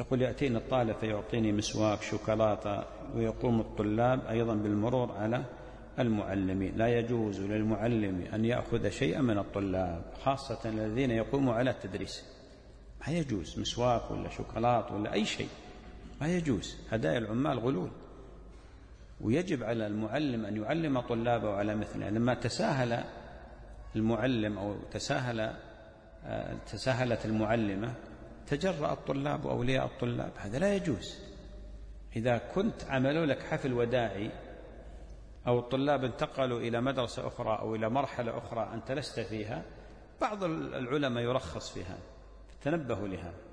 يقول يأتيني الطالب فيعطيني مسواك شوكولاتة، ويقوم الطلاب أيضا بالمرور على المعلمين. لا يجوز للمعلم أن يأخذ شيئا من الطلاب، خاصة الذين يقوموا على التدريس. ما يجوز مسواك ولا شوكولات ولا أي شيء، ما يجوز. هدايا العمال غلول، ويجب على المعلم أن يعلم طلابه على مثله. لما تساهل المعلم أو تساهلت المعلمة تجرأ الطلاب وأولياء الطلاب، هذا لا يجوز. إذا كنت عملوا لك حفل وداعي أو الطلاب انتقلوا إلى مدرسة أخرى أو إلى مرحلة أخرى أنت لست فيها، بعض العلماء يرخص فيها، تنبهوا لها.